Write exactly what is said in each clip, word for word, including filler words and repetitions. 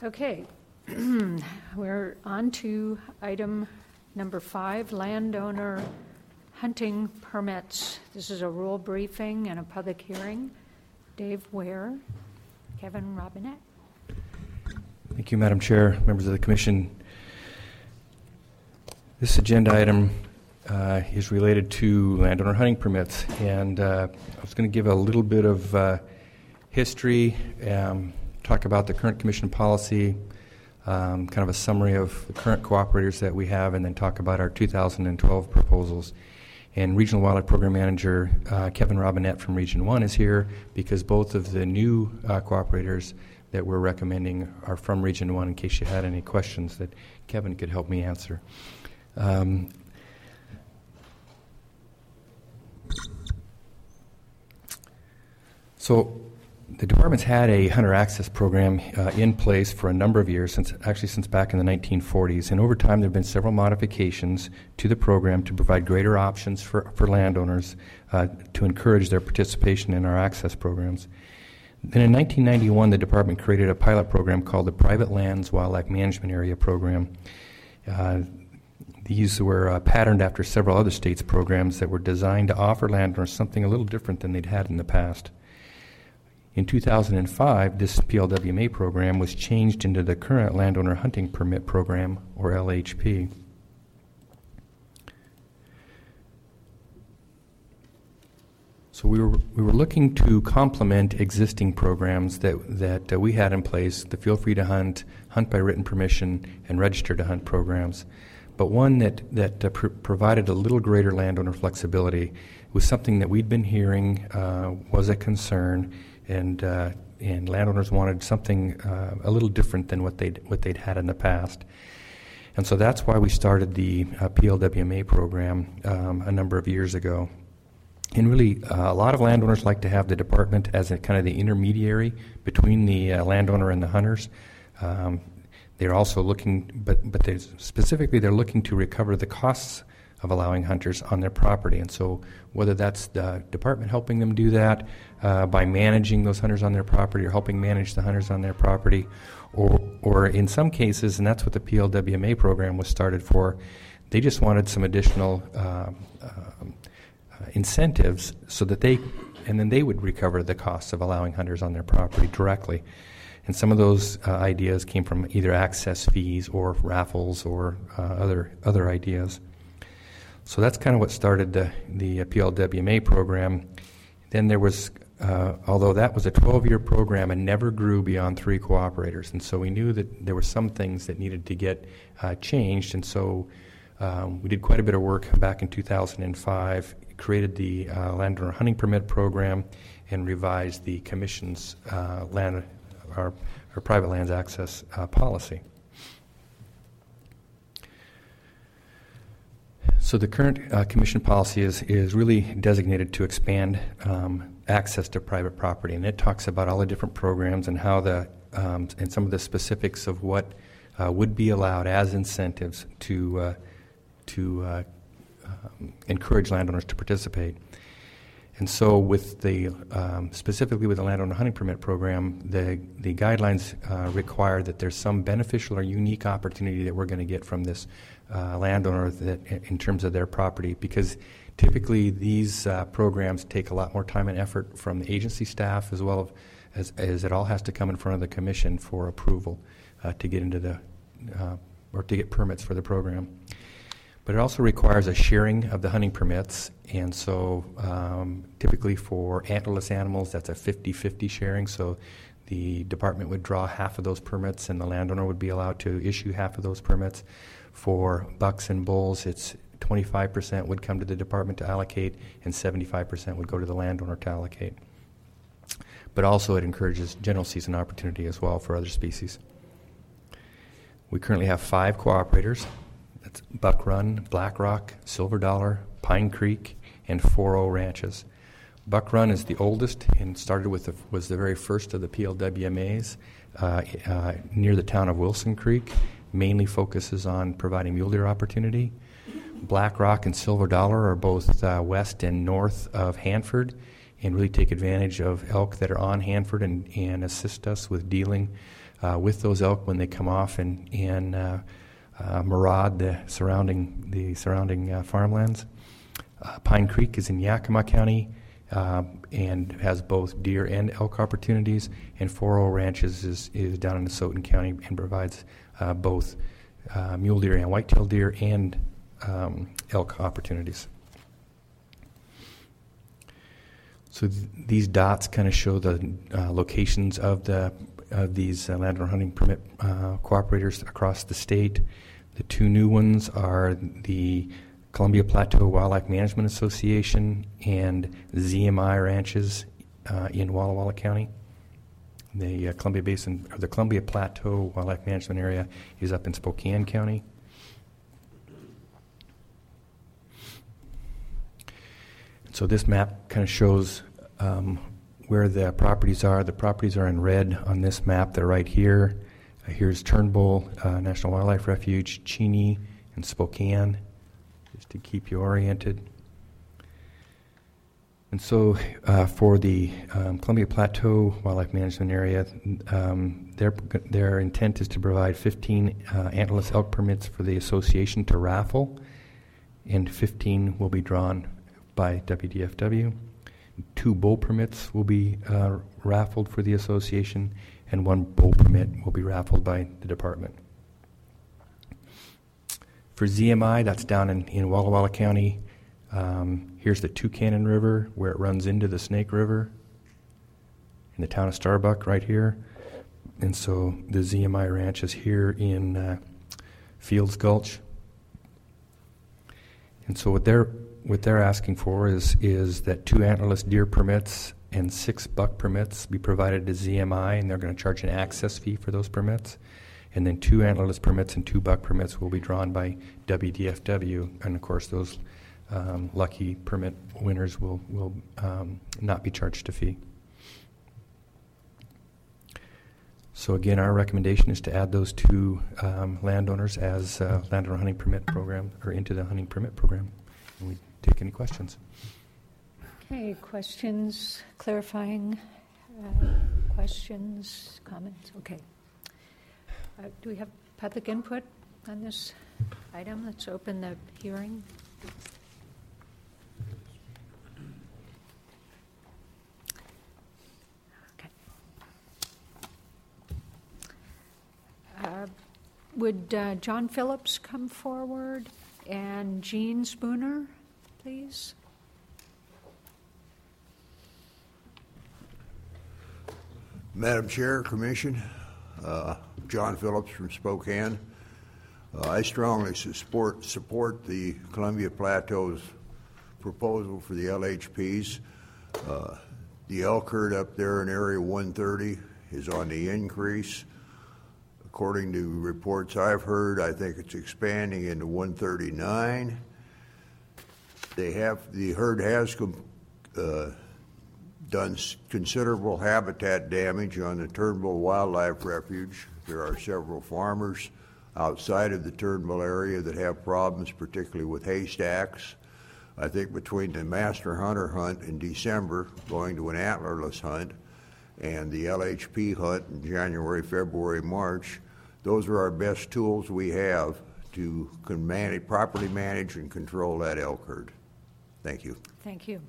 Okay, we're on to item number five, landowner hunting permits. This is a rule briefing and a public hearing. Dave Ware, Kevin Robinette. Thank you, Madam Chair, members of the Commission. This agenda item uh, is related to landowner hunting permits, and uh, I was going to give a little bit of uh, history, um, talk about the current Commission policy, um, kind of a summary of the current cooperators that we have, and then talk about our two thousand twelve proposals. And Regional Wildlife Program Manager uh, Kevin Robinette from Region one is here because both of the new uh, cooperators that we're recommending are from Region one, in case you had any questions that Kevin could help me answer. Um, so the department's had a hunter access program uh, in place for a number of years, since actually since back in the nineteen forties, and over time there have been several modifications to the program to provide greater options for, for landowners uh, to encourage their participation in our access programs. Then in nineteen ninety-one, the department created a pilot program called the Private Lands Wildlife Management Area Program. Uh, these were uh, patterned after several other states' programs that were designed to offer landowners something a little different than they'd had in the past. In two thousand five, this P L W M A program was changed into the current Landowner Hunting Permit Program, or L H P. So we were we were looking to complement existing programs that that uh, we had in place, the Feel Free to Hunt, Hunt by Written Permission, and Register to Hunt programs. But one that that uh, pr- provided a little greater landowner flexibility was something that we'd been hearing uh, was a concern, and uh, and landowners wanted something uh, a little different than what they'd what they'd had in the past. And so that's why we started the uh, P L W M A program um, a number of years ago. And really, uh, a lot of landowners like to have the department as a kind of the intermediary between the uh, landowner and the hunters. Um, they're also looking, but but they specifically they're looking to recover the costs of allowing hunters on their property. And so whether that's the department helping them do that uh, by managing those hunters on their property, or helping manage the hunters on their property, or or in some cases, and that's what the P L W M A program was started for, they just wanted some additional uh, um, Uh, incentives so that they, and then they would recover the costs of allowing hunters on their property directly. And some of those uh, ideas came from either access fees or raffles or uh, other other ideas. So that's kind of what started the, the uh, P L W M A program. Then there was, uh, although that was a twelve-year program and never grew beyond three cooperators, and so we knew that there were some things that needed to get uh, changed, and so um, we did quite a bit of work back in two thousand five, created the uh, landowner hunting permit program, and revised the Commission's uh, land, our, our private lands access uh, policy. So the current uh, Commission policy is is really designated to expand um, access to private property, and it talks about all the different programs and how the um, and some of the specifics of what uh, would be allowed as incentives to uh, to uh, Um, encourage landowners to participate. And so with the, um, specifically with the landowner hunting permit program, the, the guidelines uh, require that there's some beneficial or unique opportunity that we're going to get from this uh, landowner that, in terms of their property, because typically these uh, programs take a lot more time and effort from the agency staff, as well as, as it all has to come in front of the Commission for approval uh, to get into the, uh, or to get permits for the program. But it also requires a sharing of the hunting permits, and so um, typically for antlerless animals, that's a fifty-fifty sharing, so the department would draw half of those permits and the landowner would be allowed to issue half of those permits. For bucks and bulls, it's twenty-five percent would come to the department to allocate, and seventy-five percent would go to the landowner to allocate. But also it encourages general season opportunity as well for other species. We currently have five cooperators. That's Buck Run, Black Rock, Silver Dollar, Pine Creek, and four O ranches. Buck Run is the oldest and started with the, was the very first of the P L W M As uh, uh, near the town of Wilson Creek. Mainly focuses on providing mule deer opportunity. Black Rock and Silver Dollar are both uh, west and north of Hanford, and really take advantage of elk that are on Hanford and, and assist us with dealing uh, with those elk when they come off and, and uh, uh, maraud the surrounding, the surrounding uh, farmlands. Uh, Pine Creek is in Yakima County uh, and has both deer and elk opportunities, and Four O Ranches is, is down in Nessotah County and provides uh, both uh, mule deer and whitetail deer and um, elk opportunities. So th- these dots kind of show the uh, locations of the of these uh, landowner hunting permit uh, cooperators across the state. The two new ones are the Columbia Plateau Wildlife Management Association and Z M I Ranches uh, in Walla Walla County. The uh, Columbia Basin, or the Columbia Plateau Wildlife Management Area, is up in Spokane County. So this map kind of shows um, where the properties are. The properties are in red on this map. They're right here. Uh, here's Turnbull uh, National Wildlife Refuge, Cheney, and Spokane, just to keep you oriented. And so uh, for the um, Columbia Plateau Wildlife Management Area, um, their, their intent is to provide fifteen uh, antlerless elk permits for the association to raffle, and fifteen will be drawn by W D F W. Two bull permits will be uh, raffled for the association, and one bull permit will be raffled by the department. For Z M I, that's down in, in Walla Walla County. Um, here's the Toucannon River, where it runs into the Snake River in the town of Starbuck right here. And so the Z M I ranch is here in uh, Fields Gulch. And so what they're What they're asking for is is that two antlerless deer permits and six buck permits be provided to Z M I, and they're going to charge an access fee for those permits. And then two antlerless permits and two buck permits will be drawn by W D F W, and of course those um, lucky permit winners will will um, not be charged a fee. So again, our recommendation is to add those two um, landowners as uh, landowner hunting permit program, or into the hunting permit program. And we take any questions. Okay, questions, clarifying uh, questions, comments? Okay. Uh, do we have public input on this item? Let's open the hearing. Okay. Uh, would uh, John Phillips come forward? And Jean Spooner, please. Madam Chair, Commission, uh, John Phillips from Spokane. Uh, I strongly support support the Columbia Plateau's proposal for the L H Ps. Uh, the elk herd up there in Area one thirty is on the increase. According to reports I've heard, I think it's expanding into one thirty-nine. They have the herd has uh, done considerable habitat damage on the Turnbull Wildlife Refuge. There are several farmers outside of the Turnbull area that have problems, particularly with haystacks. I think between the master hunter hunt in December, going to an antlerless hunt, and the L H P hunt in January, February, March, those are our best tools we have to can manage, properly manage and control that elk herd. Thank you. Thank you.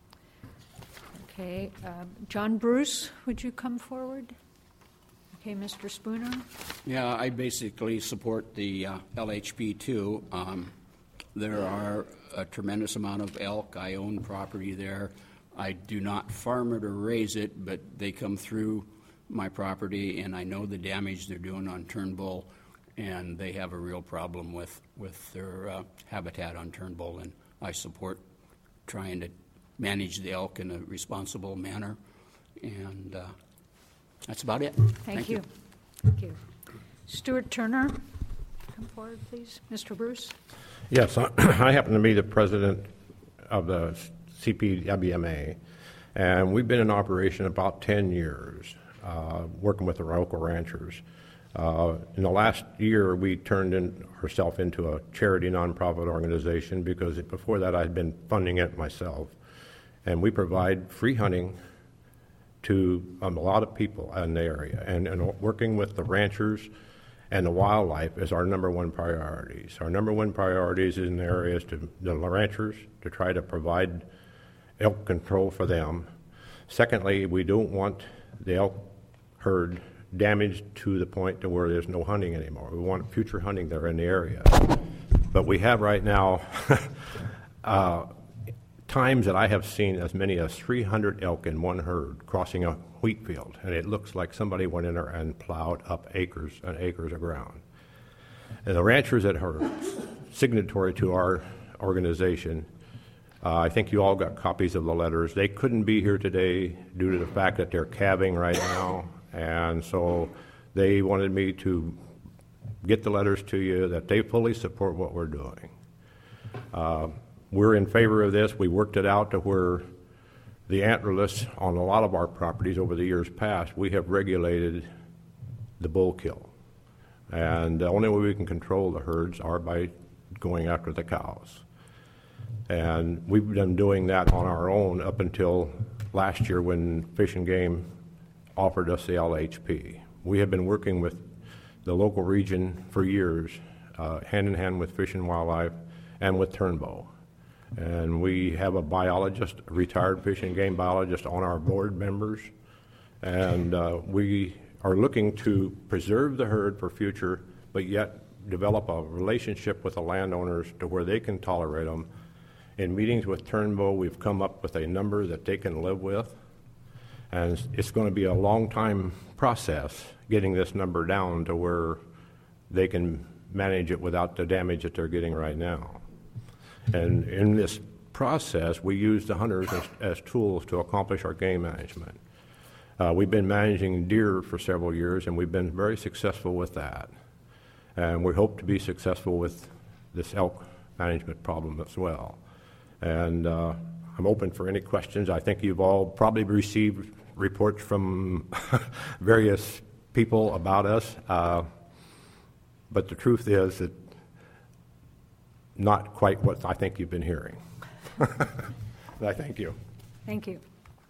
Okay, uh, John Bruce, would you come forward? Okay, Mister Spooner. Yeah, I basically support the uh, L H P too. Um, there are a tremendous amount of elk. I own property there. I do not farm it or raise it, but they come through my property, and I know the damage they're doing on Turnbull, and they have a real problem with, with their uh, habitat on Turnbull, and I support trying to manage the elk in a responsible manner, and uh, that's about it. Thank, Thank you. you. Thank you. Stuart Turner, come forward, please. Mister Bruce. Yes, I, I happen to be the president of the C P W M A, and we've been in operation about ten years. Uh, working with the local ranchers. Uh, in the last year, we turned in ourselves into a charity nonprofit organization because it, before that I'd been funding it myself. And we provide free hunting to um, a lot of people in the area, and, and working with the ranchers and the wildlife is our number one priorities. Our number one priorities in the area is to the ranchers, to try to provide elk control for them. Secondly, we don't want the elk herd damaged to the point to where there's no hunting anymore. We want future hunting there in the area. But we have right now uh, times that I have seen as many as three hundred elk in one herd crossing a wheat field, and it looks like somebody went in there and plowed up acres and acres of ground. And the ranchers that are signatory to our organization, uh, I think you all got copies of the letters. They couldn't be here today due to the fact that they're calving right now, and so they wanted me to get the letters to you that they fully support what we're doing. Uh, we're in favor of this. We worked it out to where the antlerless on a lot of our properties over the years past, we have regulated the bull kill. And the only way we can control the herds are by going after the cows. And we've been doing that on our own up until last year when Fish and Game offered us the L H P. We have been working with the local region for years, uh, hand in hand with Fish and Wildlife and with Turnbow. And we have a biologist, a retired fish and game biologist on our board members. And uh, we are looking to preserve the herd for future, but yet develop a relationship with the landowners to where they can tolerate them. In meetings with Turnbow, we've come up with a number that they can live with. And it's going to be a long time process getting this number down to where they can manage it without the damage that they're getting right now. And in this process, we use the hunters as, as tools to accomplish our game management. Uh, we've been managing deer for several years, and we've been very successful with that. And we hope to be successful with this elk management problem as well. And uh, I'm open for any questions. I think you've all probably received reports from various people about us. Uh, but the truth is that not quite what I think you've been hearing. I thank you. Thank you.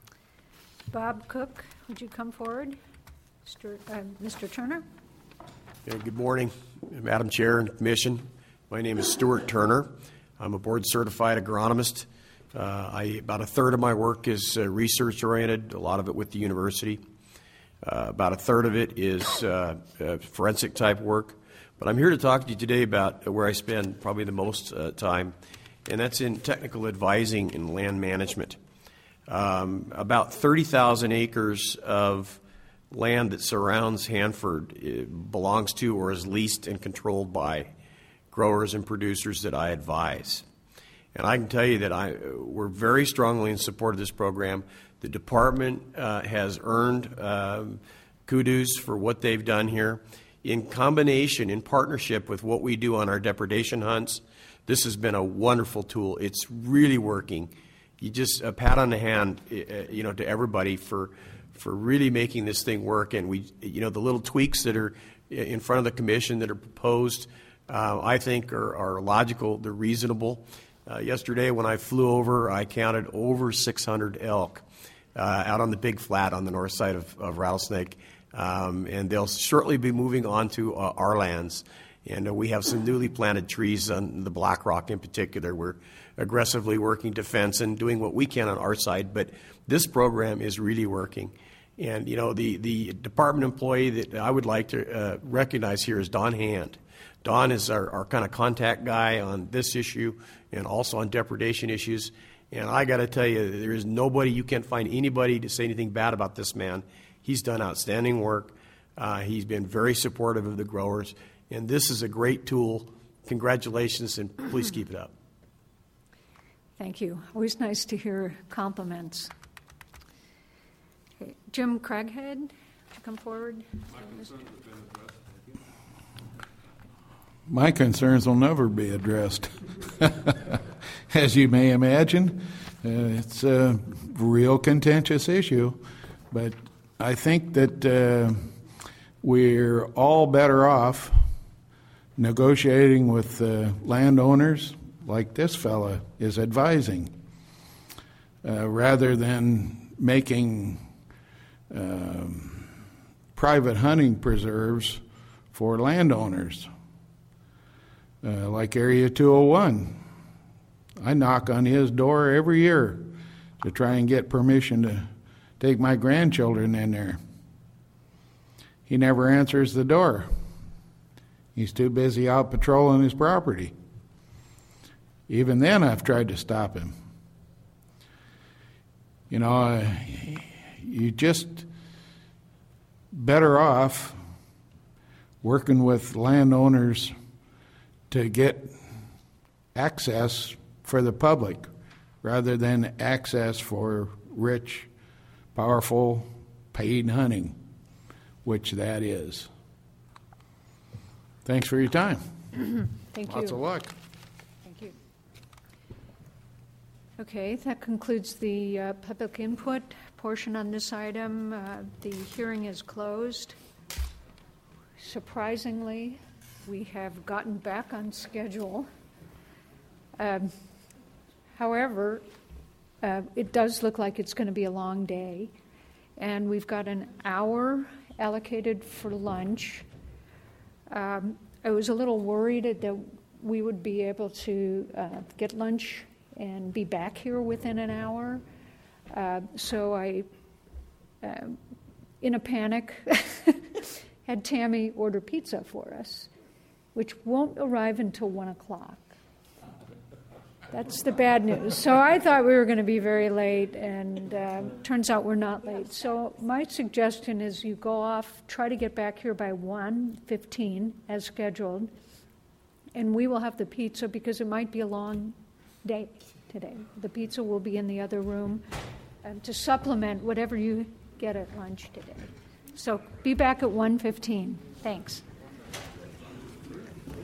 Bob Cook, would you come forward? Mister Uh, Mister Turner? Yeah, good morning, Madam Chair and Commission. My name is Stuart Turner. I'm a board-certified agronomist. Uh, I, about a third of my work is uh, research-oriented, a lot of it with the university. Uh, about a third of it is uh, uh, forensic-type work. But I'm here to talk to you today about where I spend probably the most uh, time, and that's in technical advising and land management. Um, about thirty thousand acres of land that surrounds Hanford belongs to or is leased and controlled by growers and producers that I advise. And I can tell you that I, we're very strongly in support of this program. The department uh, has earned um, kudos for what they've done here. In combination, in partnership with what we do on our depredation hunts, this has been a wonderful tool. It's really working. You just a pat on the hand, uh, you know, to everybody for for really making this thing work. And we, you know, the little tweaks that are in front of the commission that are proposed, uh, I think are, are logical. They're reasonable. Uh, yesterday, when I flew over, I counted over six hundred elk uh, out on the Big Flat on the north side of, of Rattlesnake. Um, and they'll shortly be moving on to uh, our lands. And uh, we have some newly planted trees on the Black Rock in particular. We're aggressively working to fence and doing what we can on our side. But this program is really working. And, you know, the, the department employee that I would like to uh, recognize here is Don Hand. Don is our, our kind of contact guy on this issue and also on depredation issues. And I got to tell you, there is nobody, you can't find anybody to say anything bad about this man. He's done outstanding work. Uh, he's been very supportive of the growers. And this is a great tool. Congratulations, and please keep it up. Thank you. Always nice to hear compliments. Okay. Jim Craighead, would you come forward? My concerns will never be addressed. As you may imagine, uh, it's a real contentious issue, but I think that uh, we're all better off negotiating with uh, landowners like this fella is advising, uh, rather than making um, private hunting preserves for landowners, uh, like Area two oh one. I knock on his door every year to try and get permission to take my grandchildren in there. He never answers the door. He's too busy out patrolling his property. Even then, I've tried to stop him. You know, uh, you just better off working with landowners to get access for the public rather than access for rich, powerful, paid hunting, which that is. Thanks for your time. Thank you. Lots of luck. Thank you. Okay, that concludes the uh, public input portion on this item. Uh, the hearing is closed. Surprisingly, we have gotten back on schedule. Um, however, uh, it does look like it's going to be a long day, and we've got an hour allocated for lunch. Um, I was a little worried that we would be able to uh, get lunch and be back here within an hour. Uh, so I, uh, in a panic, had Tammy order pizza for us, which won't arrive until one o'clock. That's the bad news. So I thought we were going to be very late, and uh, turns out we're not late. So my suggestion is you go off, try to get back here by one fifteen as scheduled, and we will have the pizza because it might be a long day today. The pizza will be in the other room um, to supplement whatever you get at lunch today. So be back at one fifteen. Thanks.